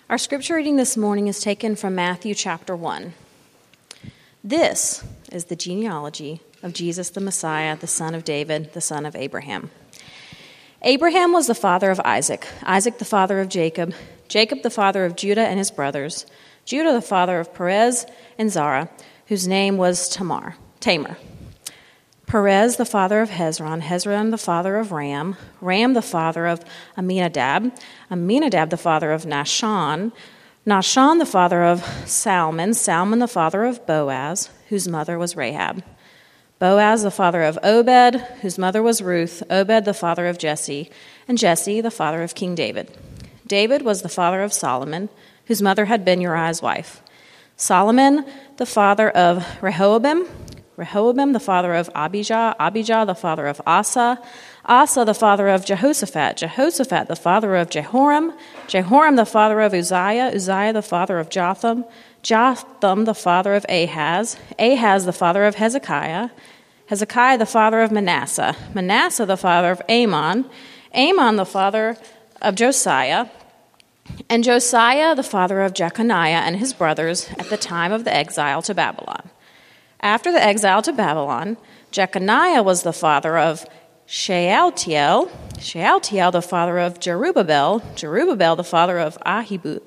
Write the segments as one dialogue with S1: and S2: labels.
S1: Our scripture reading this morning is taken from Matthew chapter 1. This is the genealogy of Jesus the Messiah, the son of David, the son of Abraham. Abraham was the father of Isaac, Isaac the father of Jacob, Jacob the father of Judah and his brothers, Judah the father of Perez and Zerah, whose name was Tamar. Perez the father of Hezron, Hezron the father of Ram, Ram the father of Amminadab, Amminadab the father of Nahshon, Nahshon the father of Salmon, Salmon the father of Boaz, whose mother was Rahab, Boaz the father of Obed, whose mother was Ruth, Obed the father of Jesse, and Jesse the father of King David. David was the father of Solomon, whose mother had been Uriah's wife. Solomon the father of Rehoboam, Rehoboam the father of Abijah, Abijah the father of Asa, Asa the father of Jehoshaphat, Jehoshaphat the father of Jehoram, Jehoram the father of Uzziah, Uzziah the father of Jotham, Jotham the father of Ahaz, Ahaz the father of Hezekiah, Hezekiah the father of Manasseh, Manasseh the father of Amon, Amon the father of Josiah, and Josiah the father of Jeconiah and his brothers at the time of the exile to Babylon. After the exile to Babylon, Jeconiah was the father of Shealtiel, Shealtiel the father of Jerubbaal, Jerubbaal the father of Abihud,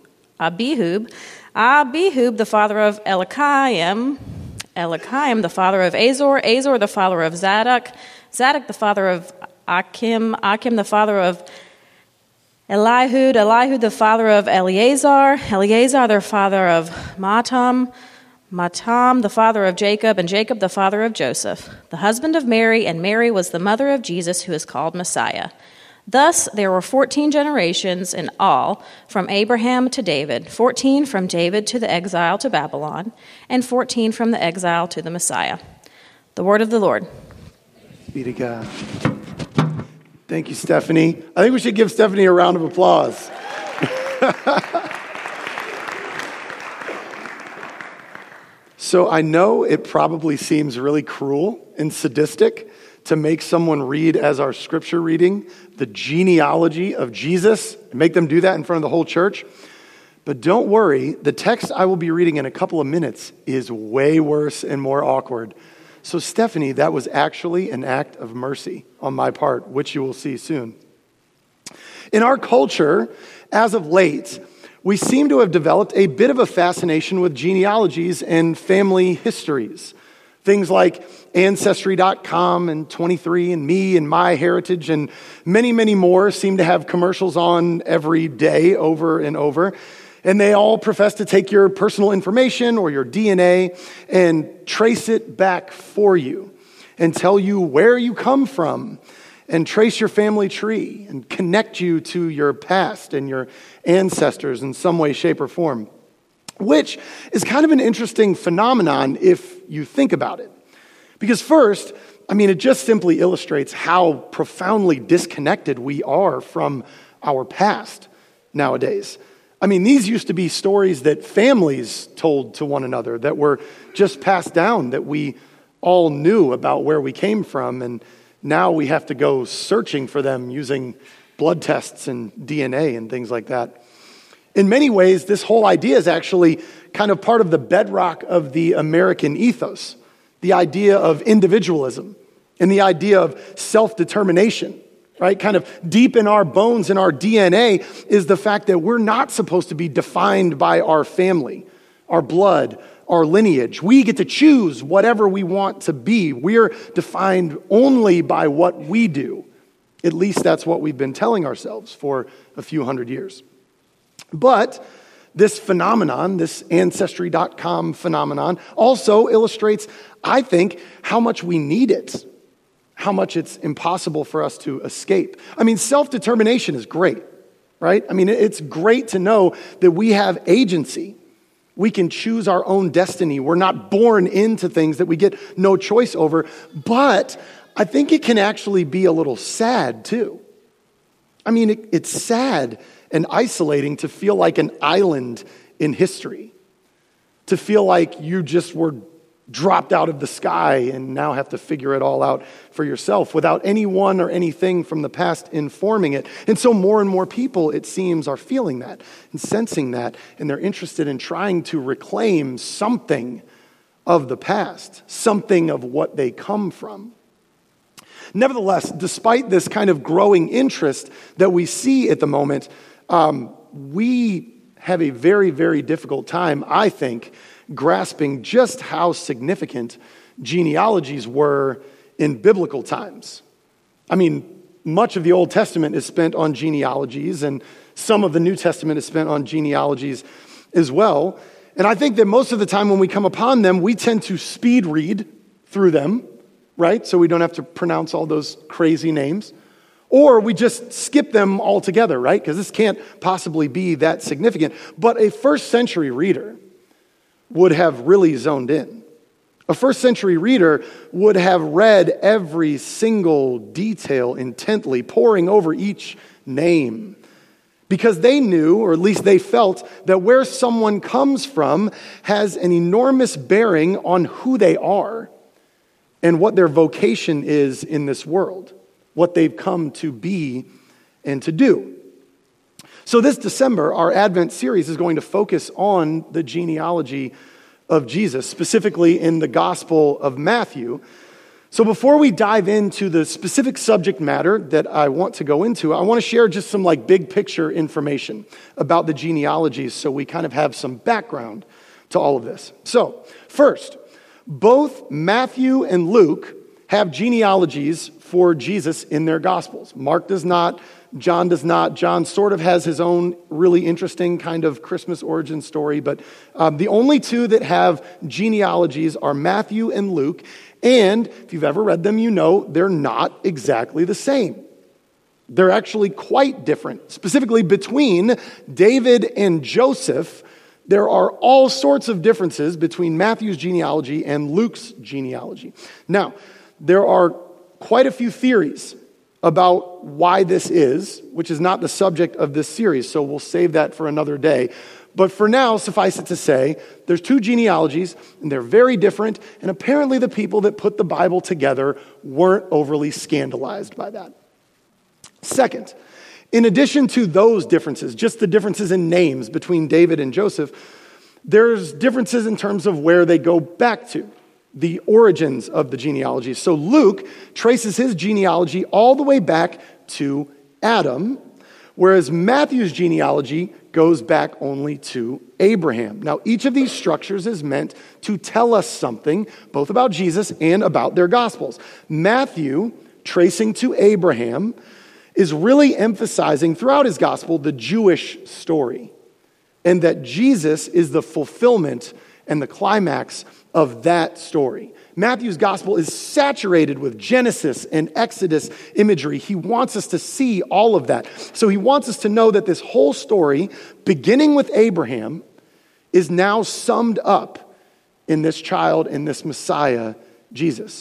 S1: Abihud the father of Eliakim, Eliakim the father of Azor, Azor the father of Zadok, Zadok the father of Achim, Achim the father of Elihud, Elihud the father of Eleazar, Eleazar the father of Matam, Matam the father of Jacob, and Jacob the father of Joseph, the husband of Mary, and Mary was the mother of Jesus, who is called Messiah. Thus there were 14 generations in all, from Abraham to David, 14 from David to the exile to Babylon, and 14 from the exile to the Messiah. The word of the Lord.
S2: Be to God. Thank you, Stephanie. I think we should give Stephanie a round of applause. So I know it probably seems really cruel and sadistic to make someone read as our scripture reading the genealogy of Jesus, and make them do that in front of the whole church. But don't worry, the text I will be reading in a couple of minutes is way worse and more awkward. So Stephanie, that was actually an act of mercy on my part, which you will see soon. In our culture, as of late, we seem to have developed a bit of a fascination with genealogies and family histories. Things like Ancestry.com and 23andMe and MyHeritage and many, many more seem to have commercials on every day over and over. And they all profess to take your personal information or your DNA and trace it back for you and tell you where you come from and trace your family tree and connect you to your past and your ancestors in some way, shape, or form, which is kind of an interesting phenomenon if you think about it. Because first, it just simply illustrates how profoundly disconnected we are from our past nowadays. These used to be stories that families told to one another that were just passed down, that we all knew about where we came from, and now we have to go searching for them using blood tests and DNA and things like that. In many ways, this whole idea is actually kind of part of the bedrock of the American ethos, the idea of individualism and the idea of self-determination, right? Kind of deep in our bones, in our DNA, is the fact that we're not supposed to be defined by our family, our blood, our lineage. We get to choose whatever we want to be. We're defined only by what we do. At least that's what we've been telling ourselves for a few hundred years. But this phenomenon, this Ancestry.com phenomenon, also illustrates, I think, how much we need it, how much it's impossible for us to escape. Self-determination is great, right? It's great to know that we have agency. We can choose our own destiny. We're not born into things that we get no choice over. But I think it can actually be a little sad, too. It's sad and isolating to feel like an island in history, to feel like you just were dropped out of the sky and now have to figure it all out for yourself without anyone or anything from the past informing it. And so more and more people, it seems, are feeling that and sensing that, and they're interested in trying to reclaim something of the past, something of what they come from. Nevertheless, despite this kind of growing interest that we see at the moment, we have a very, very difficult time, I think, grasping just how significant genealogies were in biblical times. I mean, much of the Old Testament is spent on genealogies, and some of the New Testament is spent on genealogies as well. And I think that most of the time when we come upon them, we tend to speed read through them, right? So we don't have to pronounce all those crazy names. Or we just skip them altogether, right? Because this can't possibly be that significant. But a first century reader would have really zoned in. A first century reader would have read every single detail intently, poring over each name, because they knew, or at least they felt, that where someone comes from has an enormous bearing on who they are and what their vocation is in this world, what they've come to be and to do. So this December, our Advent series is going to focus on the genealogy of Jesus, specifically in the Gospel of Matthew. So before we dive into the specific subject matter that I want to go into, I want to share just some big picture information about the genealogies so we kind of have some background to all of this. So first, both Matthew and Luke have genealogies for Jesus in their Gospels. Mark does not. John does not. John sort of has his own really interesting kind of Christmas origin story, but the only two that have genealogies are Matthew and Luke, and if you've ever read them, you know they're not exactly the same. They're actually quite different. Specifically between David and Joseph, there are all sorts of differences between Matthew's genealogy and Luke's genealogy. Now, there are quite a few theories about why this is, which is not the subject of this series, so we'll save that for another day. But for now, suffice it to say, there's two genealogies, and they're very different, and apparently the people that put the Bible together weren't overly scandalized by that. Second, in addition to those differences, just the differences in names between David and Joseph, there's differences in terms of where they go back to, the origins of the genealogy. So Luke traces his genealogy all the way back to Adam, whereas Matthew's genealogy goes back only to Abraham. Now, each of these structures is meant to tell us something, both about Jesus and about their Gospels. Matthew, tracing to Abraham, is really emphasizing throughout his Gospel the Jewish story, and that Jesus is the fulfillment and the climax of that story. Matthew's gospel is saturated with Genesis and Exodus imagery. He wants us to see all of that. So he wants us to know that this whole story, beginning with Abraham, is now summed up in this child, in this Messiah, Jesus.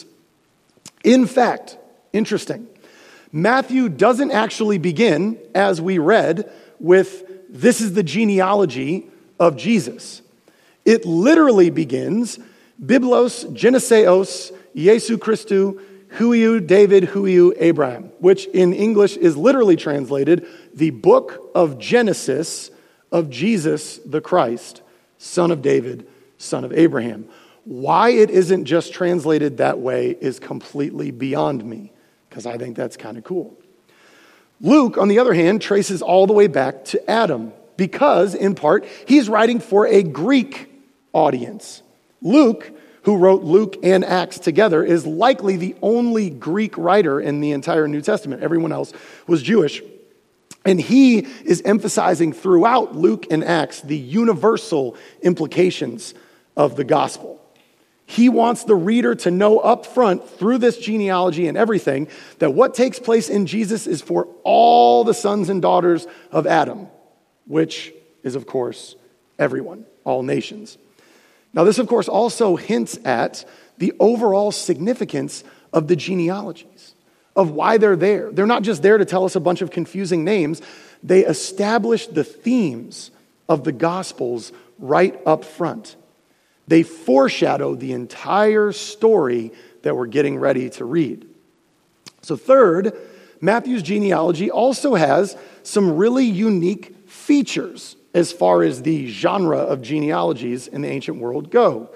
S2: In fact, interesting, Matthew doesn't actually begin, as we read, with "this is the genealogy of Jesus." It literally begins, Biblos Geneseos Jesu Christou Huiou David Huiou Abraham, which in English is literally translated, the book of Genesis of Jesus the Christ, son of David, son of Abraham. Why it isn't just translated that way is completely beyond me, because I think that's kind of cool. Luke, on the other hand, traces all the way back to Adam, because, in part, he's writing for a Greek audience. Luke, who wrote Luke and Acts together, is likely the only Greek writer in the entire New Testament. Everyone else was Jewish. And he is emphasizing throughout Luke and Acts the universal implications of the gospel. He wants the reader to know up front through this genealogy and everything that what takes place in Jesus is for all the sons and daughters of Adam, which is, of course, everyone, all nations. Now, this, of course, also hints at the overall significance of the genealogies, of why they're there. They're not just there to tell us a bunch of confusing names. They establish the themes of the Gospels right up front. They foreshadow the entire story that we're getting ready to read. So third, Matthew's genealogy also has some really unique features as far as the genre of genealogies in the ancient world go.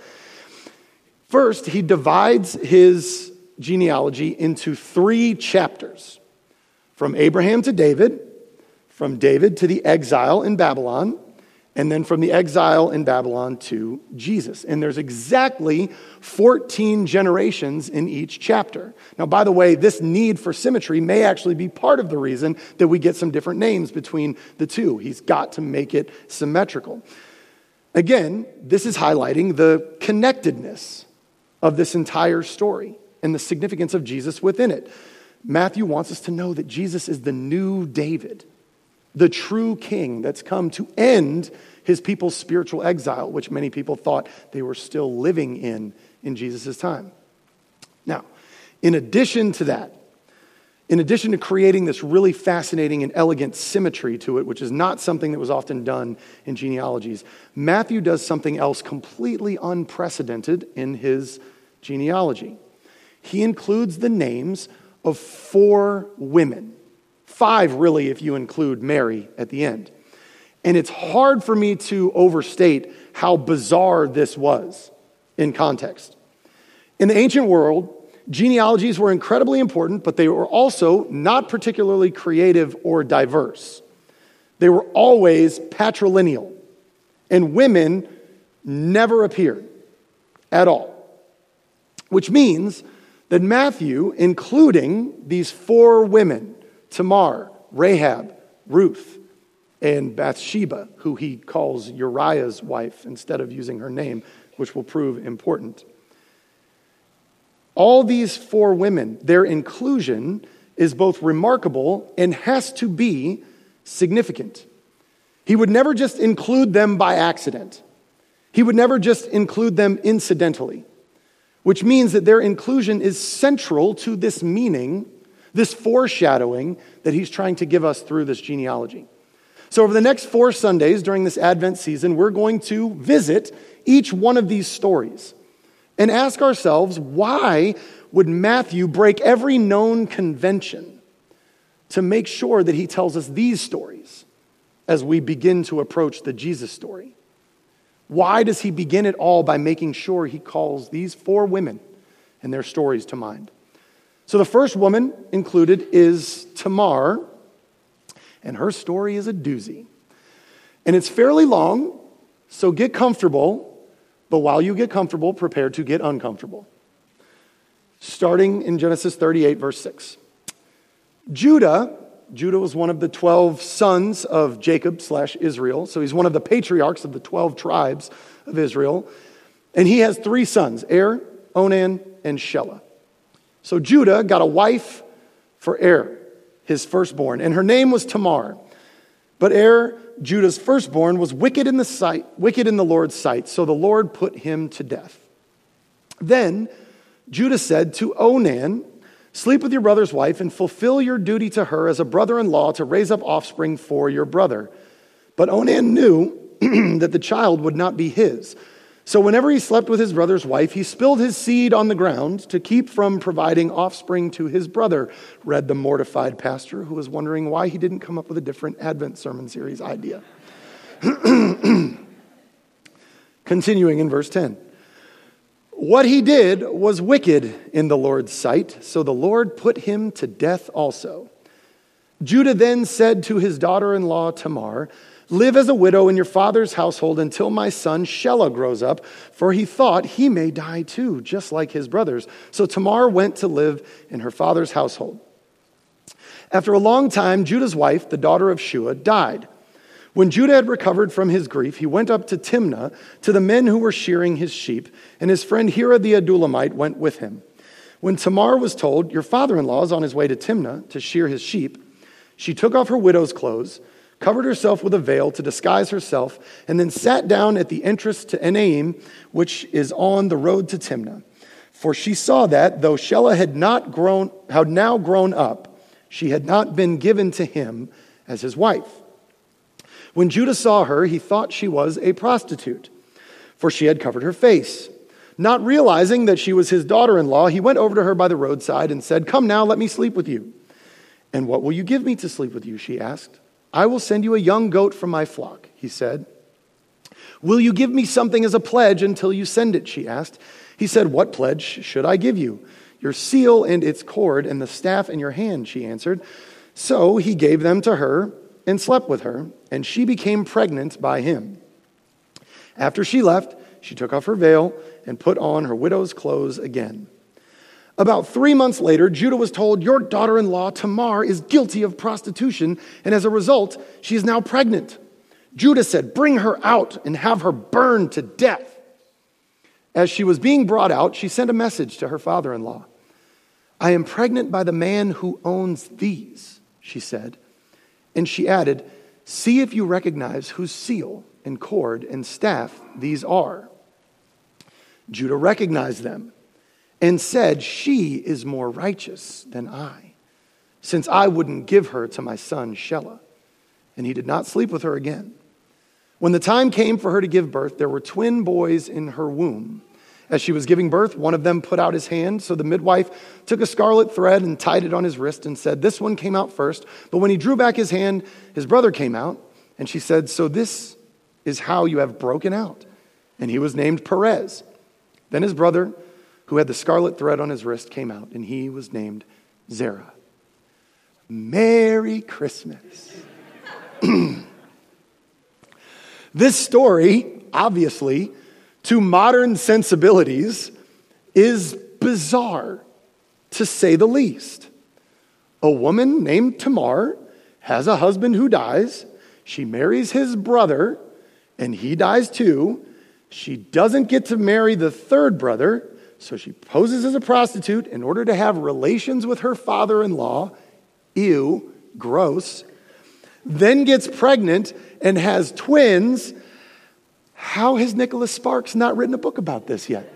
S2: First, he divides his genealogy into 3 chapters. From Abraham to David, from David to the exile in Babylon, and then from the exile in Babylon to Jesus. And there's exactly 14 generations in each chapter. Now, by the way, this need for symmetry may actually be part of the reason that we get some different names between the two. He's got to make it symmetrical. Again, this is highlighting the connectedness of this entire story and the significance of Jesus within it. Matthew wants us to know that Jesus is the new David, the true king that's come to end his people's spiritual exile, which many people thought they were still living in Jesus' time. Now, in addition to that, in addition to creating this really fascinating and elegant symmetry to it, which is not something that was often done in genealogies, Matthew does something else completely unprecedented in his genealogy. He includes the names of 4 women. 5, really, if you include Mary at the end. And it's hard for me to overstate how bizarre this was in context. In the ancient world, genealogies were incredibly important, but they were also not particularly creative or diverse. They were always patrilineal, and women never appeared at all. Which means that Matthew, including these 4 women, Tamar, Rahab, Ruth, and Bathsheba, who he calls Uriah's wife instead of using her name, which will prove important. All these 4 women, their inclusion is both remarkable and has to be significant. He would never just include them by accident. He would never just include them incidentally, which means that their inclusion is central to this meaning, this foreshadowing that he's trying to give us through this genealogy. So over the next 4 Sundays during this Advent season, we're going to visit each one of these stories and ask ourselves, why would Matthew break every known convention to make sure that he tells us these stories as we begin to approach the Jesus story? Why does he begin it all by making sure he calls these 4 women and their stories to mind? So the first woman included is Tamar, and her story is a doozy. And it's fairly long, so get comfortable, but while you get comfortable, prepare to get uncomfortable. Starting in Genesis 38, verse 6. Judah was one of the 12 sons of Jacob / Israel, so he's one of the patriarchs of the 12 tribes of Israel. And he has 3 sons, Er, Onan, and Shelah. So Judah got a wife for Er, his firstborn, and her name was Tamar. But Er, Judah's firstborn, was wicked in the Lord's sight, so the Lord put him to death. Then Judah said to Onan, "Sleep with your brother's wife and fulfill your duty to her as a brother-in-law to raise up offspring for your brother." But Onan knew that the child would not be his. So whenever he slept with his brother's wife, he spilled his seed on the ground to keep from providing offspring to his brother, read the mortified pastor who was wondering why he didn't come up with a different Advent sermon series idea. Continuing in verse 10. What he did was wicked in the Lord's sight, so the Lord put him to death also. Judah then said to his daughter-in-law Tamar, "Live as a widow in your father's household until my son Shelah grows up," for he thought he may die too, just like his brothers. So Tamar went to live in her father's household. After a long time, Judah's wife, the daughter of Shua, died. When Judah had recovered from his grief, he went up to Timnah to the men who were shearing his sheep, and his friend Hira the Adullamite went with him. When Tamar was told, "Your father-in-law is on his way to Timnah to shear his sheep," she took off her widow's clothes, covered herself with a veil to disguise herself, and then sat down at the entrance to Enaim, which is on the road to Timnah. For she saw that, though Shelah had now grown up, she had not been given to him as his wife. When Judah saw her, he thought she was a prostitute. for she had covered her face. Not realizing that she was his daughter-in-law, he went over to her by the roadside and said, "Come now, let me sleep with you." "And what will you give me to sleep with you?" she asked. "I will send you a young goat from my flock," he said. "Will you give me something as a pledge until you send it?" she asked. He said, "What pledge should I give you?" "Your seal and its cord and the staff in your hand," she answered. So he gave them to her and slept with her, and she became pregnant by him. After she left, she took off her veil and put on her widow's clothes again. About 3 months later, Judah was told, "Your daughter-in-law Tamar is guilty of prostitution, and as a result, she is now pregnant." Judah said, "Bring her out and have her burned to death." As she was being brought out, she sent a message to her father-in-law. "I am pregnant by the man who owns these," she said. And she added, "See if you recognize whose seal and cord and staff these are." Judah recognized them and said, "She is more righteous than I, since I wouldn't give her to my son Shelah." And he did not sleep with her again. When the time came for her to give birth, there were twin boys in her womb. As she was giving birth, one of them put out his hand, so the midwife took a scarlet thread and tied it on his wrist and said, "This one came out first." But when he drew back his hand, his brother came out, and she said, "So this is how you have broken out." And he was named Perez. Then his brother, who had the scarlet thread on his wrist, came out, and he was named Zerah. Merry Christmas. This story, obviously, to modern sensibilities, is bizarre, to say the least. A woman named Tamar has a husband who dies. She marries his brother, and he dies too. She doesn't get to marry the third brother, so she poses as a prostitute in order to have relations with her father-in-law. Ew, gross. Then gets pregnant and has twins. How has Nicholas Sparks not written a book about this yet?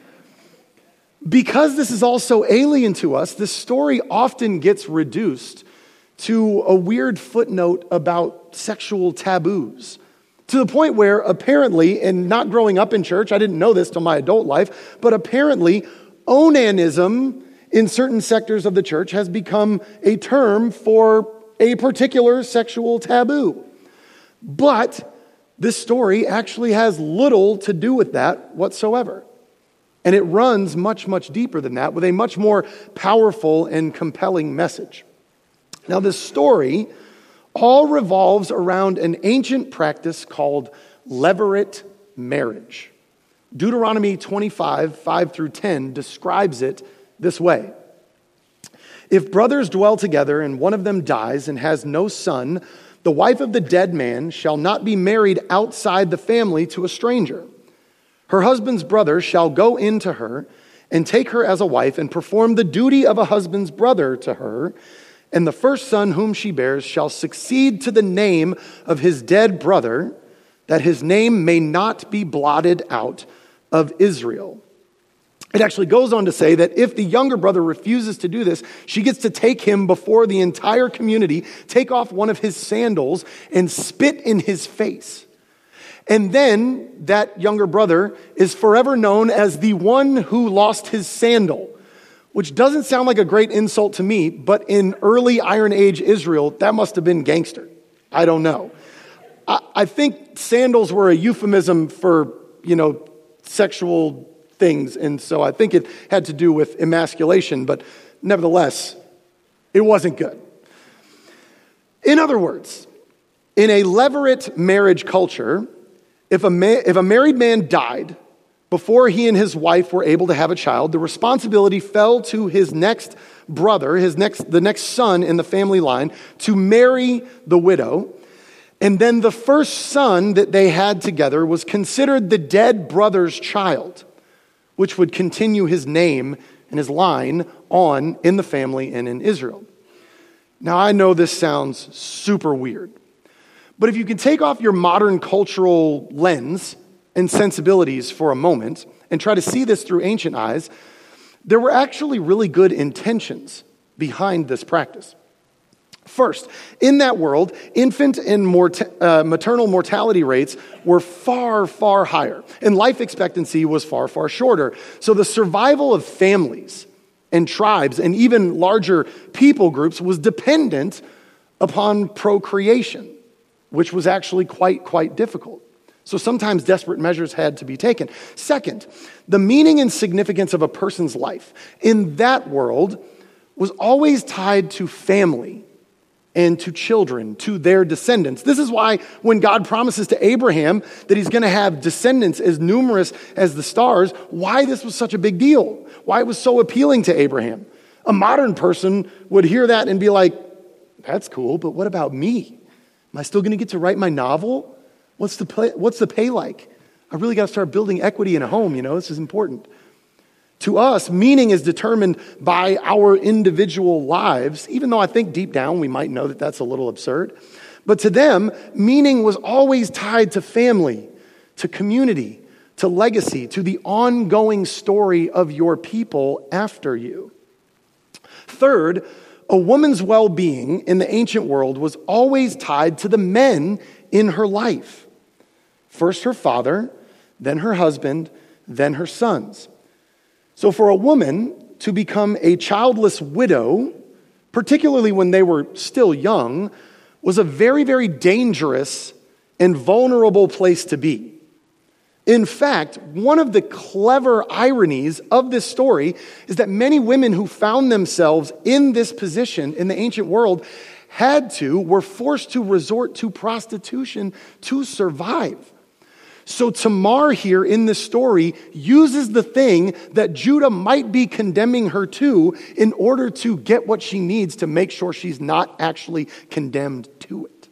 S2: Because this is all so alien to us, this story often gets reduced to a weird footnote about sexual taboos. To the point where apparently, and not growing up in church, I didn't know this till my adult life, but apparently onanism in certain sectors of the church has become a term for a particular sexual taboo. But this story actually has little to do with that whatsoever. And it runs much, much deeper than that with a much more powerful and compelling message. Now, this story all revolves around an ancient practice called levirate marriage. Deuteronomy 25, 5 through 10 describes it this way. If brothers dwell together and one of them dies and has no son, the wife of the dead man shall not be married outside the family to a stranger. Her husband's brother shall go in to her and take her as a wife and perform the duty of a husband's brother to her, and the first son whom she bears shall succeed to the name of his dead brother, that his name may not be blotted out of Israel. It actually goes on to say that if the younger brother refuses to do this, she gets to take him before the entire community, take off one of his sandals, and spit in his face. And then that younger brother is forever known as the one who lost his sandal, which doesn't sound like a great insult to me, but in early Iron Age Israel, that must have been gangster. I don't know. I think sandals were a euphemism for, sexual things, and so I think it had to do with emasculation, but nevertheless, it wasn't good. In other words, in a levirate marriage culture, if a married man died before he and his wife were able to have a child, the responsibility fell to his next brother, the next son in the family line, to marry the widow. And then the first son that they had together was considered the dead brother's child, which would continue his name and his line on in the family and in Israel. Now, I know this sounds super weird, but if you can take off your modern cultural lens and sensibilities for a moment and try to see this through ancient eyes, there were actually really good intentions behind this practice. First, in that world, infant and maternal mortality rates were far, far higher, and life expectancy was far, far shorter. So the survival of families and tribes and even larger people groups was dependent upon procreation, which was actually quite difficult. So sometimes desperate measures had to be taken. Second, the meaning and significance of a person's life in that world was always tied to family and to children, to their descendants. This is why when God promises to Abraham that he's going to have descendants as numerous as the stars, why this was such a big deal, why it was so appealing to Abraham. A modern person would hear that and be like, that's cool, but what about me? Am I still going to get to write my novel? What's the pay like? I really got to start building equity in a home, this is important. To us, meaning is determined by our individual lives, even though I think deep down we might know that that's a little absurd. But to them, meaning was always tied to family, to community, to legacy, to the ongoing story of your people after you. Third, a woman's well-being in the ancient world was always tied to the men in her life. First her father, then her husband, then her sons. So for a woman to become a childless widow, particularly when they were still young, was a very, very dangerous and vulnerable place to be. In fact, one of the clever ironies of this story is that many women who found themselves in this position in the ancient world were forced to resort to prostitution to survive. So Tamar here in this story uses the thing that Judah might be condemning her to in order to get what she needs to make sure she's not actually condemned to it.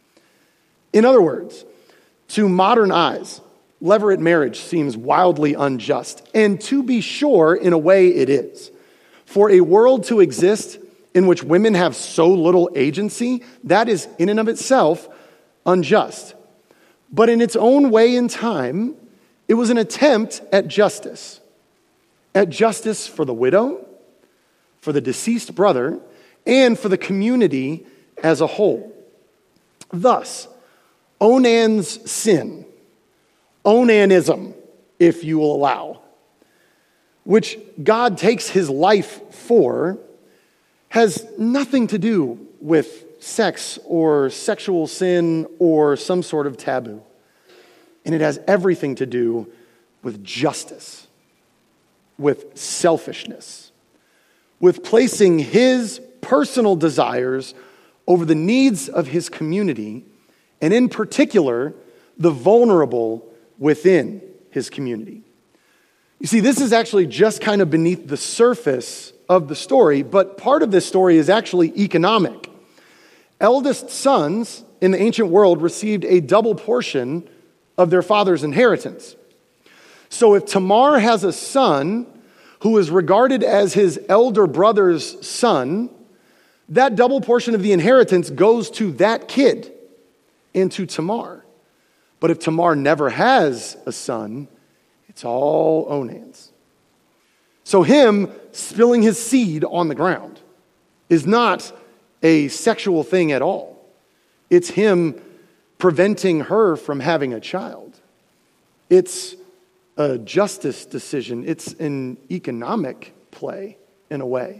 S2: In other words, to modern eyes, levirate marriage seems wildly unjust. And to be sure, in a way it is. For a world to exist in which women have so little agency, that is in and of itself unjust. But in its own way and time, it was an attempt at justice. At justice for the widow, for the deceased brother, and for the community as a whole. Thus, Onan's sin, Onanism, if you will allow, which God takes his life for, has nothing to do with sex or sexual sin or some sort of taboo. And it has everything to do with justice, with selfishness, with placing his personal desires over the needs of his community, and in particular, the vulnerable within his community. You see, this is actually just kind of beneath the surface of the story, but part of this story is actually economic. Eldest sons in the ancient world received a double portion of their father's inheritance. So if Tamar has a son who is regarded as his elder brother's son, that double portion of the inheritance goes to that kid and to Tamar. But if Tamar never has a son, it's all Onan's. So him spilling his seed on the ground is not a sexual thing at all. It's him preventing her from having a child. It's a justice decision. It's an economic play in a way.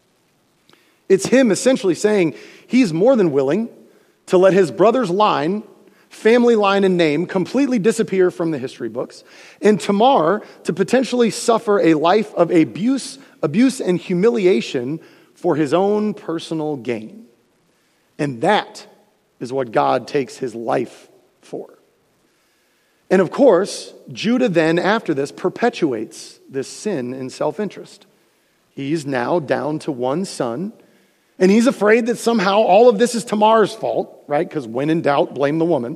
S2: It's him essentially saying he's more than willing to let his brother's line, family line and name completely disappear from the history books, and Tamar to potentially suffer a life of abuse and humiliation for his own personal gain. And that is what God takes his life for. And of course, Judah then, after this, perpetuates this sin and self-interest. He's now down to one son, and he's afraid that somehow all of this is Tamar's fault, right? Because when in doubt, blame the woman.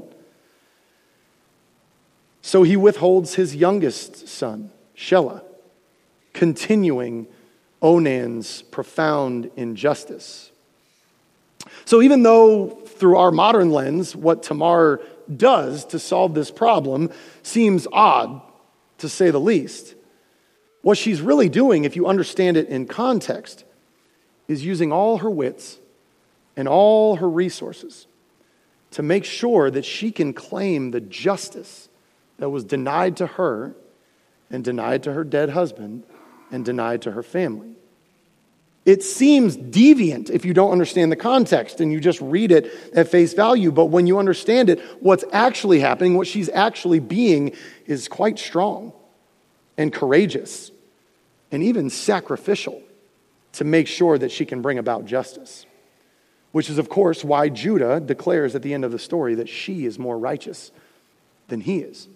S2: So he withholds his youngest son, Shelah, continuing Onan's profound injustice. So even though through our modern lens, what Tamar does to solve this problem seems odd, to say the least, what she's really doing, if you understand it in context, is using all her wits, and all her resources to make sure that she can claim the justice that was denied to her and denied to her dead husband and denied to her family. It seems deviant if you don't understand the context and you just read it at face value, but when you understand it, what's actually happening, what she's actually being, is quite strong and courageous and even sacrificial to make sure that she can bring about justice. Which is, of course, why Judah declares at the end of the story that she is more righteous than he is.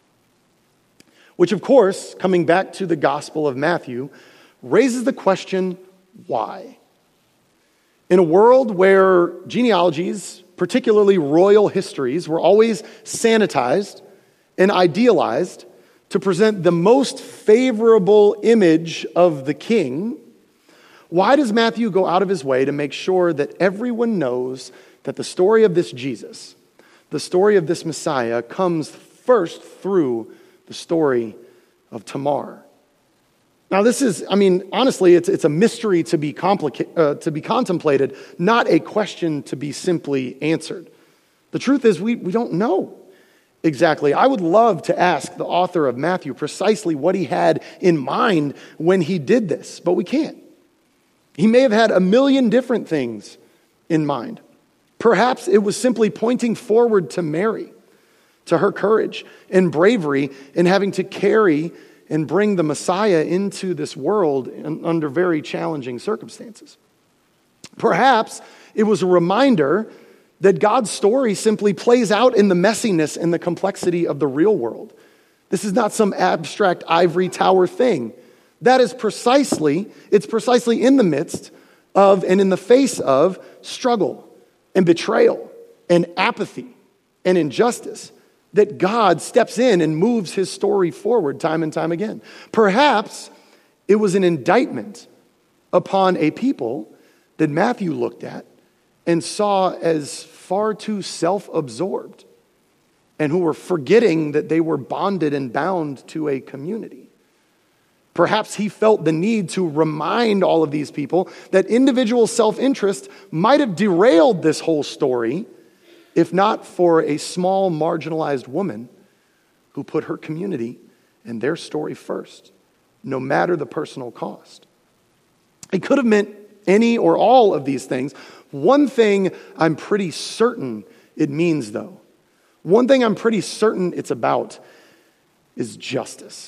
S2: Which, of course, coming back to the Gospel of Matthew, raises the question, why? In a world where genealogies, particularly royal histories, were always sanitized and idealized to present the most favorable image of the king, why does Matthew go out of his way to make sure that everyone knows that the story of this Jesus, the story of this Messiah, comes first through the story of Tamar? Now this is, honestly, it's a mystery to be contemplated, not a question to be simply answered. The truth is we don't know exactly. I would love to ask the author of Matthew precisely what he had in mind when he did this, but we can't. He may have had a million different things in mind. Perhaps it was simply pointing forward to Mary, to her courage and bravery in having to carry and bring the Messiah into this world under very challenging circumstances. Perhaps it was a reminder that God's story simply plays out in the messiness and the complexity of the real world. This is not some abstract ivory tower thing. That is precisely in the midst of and in the face of struggle and betrayal and apathy and injustice that God steps in and moves his story forward time and time again. Perhaps it was an indictment upon a people that Matthew looked at and saw as far too self-absorbed and who were forgetting that they were bonded and bound to a community. Perhaps he felt the need to remind all of these people that individual self-interest might have derailed this whole story if not for a small marginalized woman who put her community and their story first, no matter the personal cost. It could have meant any or all of these things. One thing I'm pretty certain it means, though, one thing I'm pretty certain it's about is justice.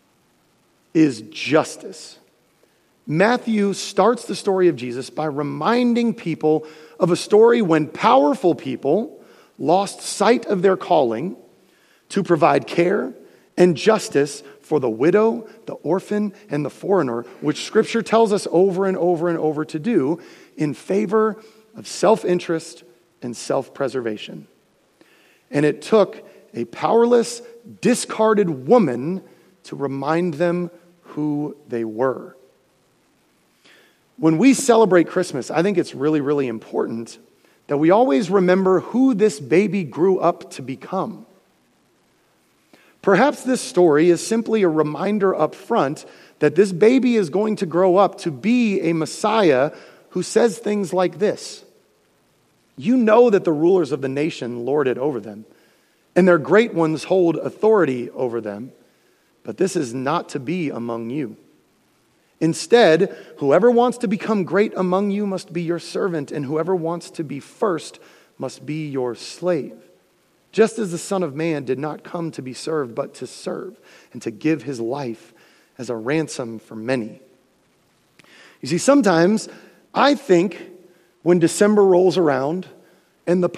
S2: Matthew starts the story of Jesus by reminding people of a story when powerful people lost sight of their calling to provide care and justice for the widow, the orphan, and the foreigner, which Scripture tells us over and over and over to do in favor of self-interest and self-preservation. And it took a powerless, discarded woman to remind them who they were. When we celebrate Christmas, I think it's really, really important that we always remember who this baby grew up to become. Perhaps this story is simply a reminder up front that this baby is going to grow up to be a Messiah who says things like this: "You know that the rulers of the nation lord it over them, and their great ones hold authority over them, but this is not to be among you. Instead, whoever wants to become great among you must be your servant, and whoever wants to be first must be your slave. Just as the Son of Man did not come to be served, but to serve, and to give his life as a ransom for many." You see, sometimes I think when December rolls around and the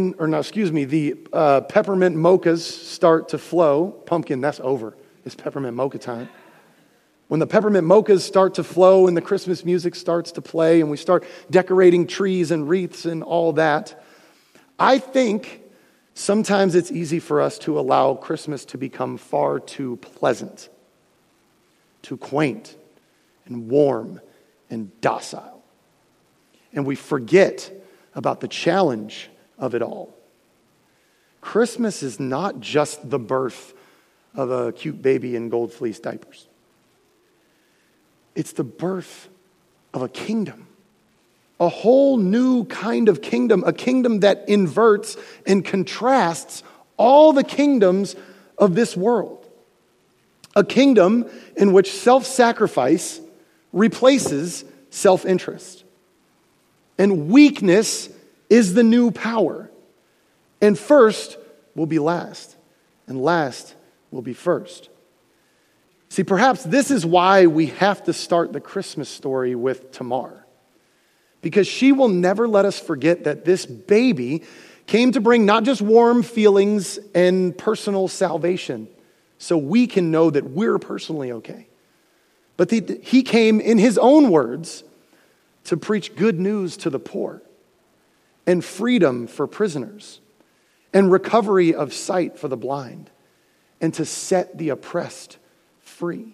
S2: peppermint mochas start to flow. Pumpkin, that's over. It's peppermint mocha time. When the peppermint mochas start to flow and the Christmas music starts to play and we start decorating trees and wreaths and all that, I think sometimes it's easy for us to allow Christmas to become far too pleasant, too quaint and warm and docile. And we forget about the challenge of it all. Christmas is not just the birth of a cute baby in gold fleece diapers. It's the birth of a kingdom. a whole new kind of kingdom, a kingdom that inverts and contrasts all the kingdoms of this world. A kingdom in which self-sacrifice replaces self-interest. And weakness is the new power. And first will be last, and last will be first. See, perhaps this is why we have to start the Christmas story with Tamar. Because she will never let us forget that this baby came to bring not just warm feelings and personal salvation, so we can know that we're personally okay. But he came, in his own words, to preach good news to the poor, and freedom for prisoners, and recovery of sight for the blind, and to set the oppressed free.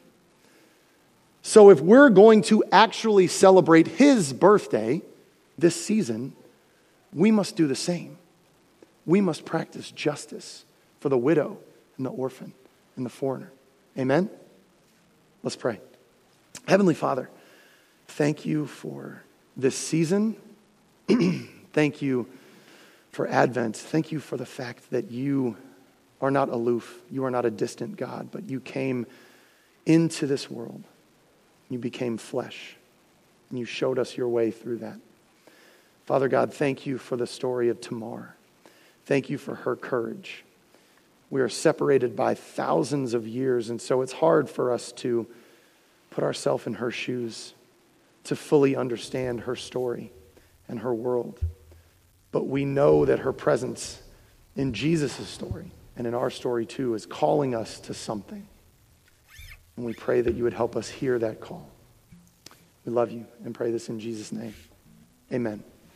S2: So if we're going to actually celebrate his birthday this season, we must do the same. We must practice justice for the widow and the orphan and the foreigner. Amen? Let's pray. Heavenly Father, thank you for this season. Thank you for Advent. Thank you for the fact that you are not aloof. You are not a distant God, but you came into this world. You became flesh, and you showed us your way through that. Father God, thank you for the story of Tamar. Thank you for her courage. We are separated by thousands of years, and so it's hard for us to put ourselves in her shoes, to fully understand her story and her world. But we know that her presence in Jesus' story and in our story too is calling us to something. And we pray that you would help us hear that call. We love you and pray this in Jesus' name. Amen.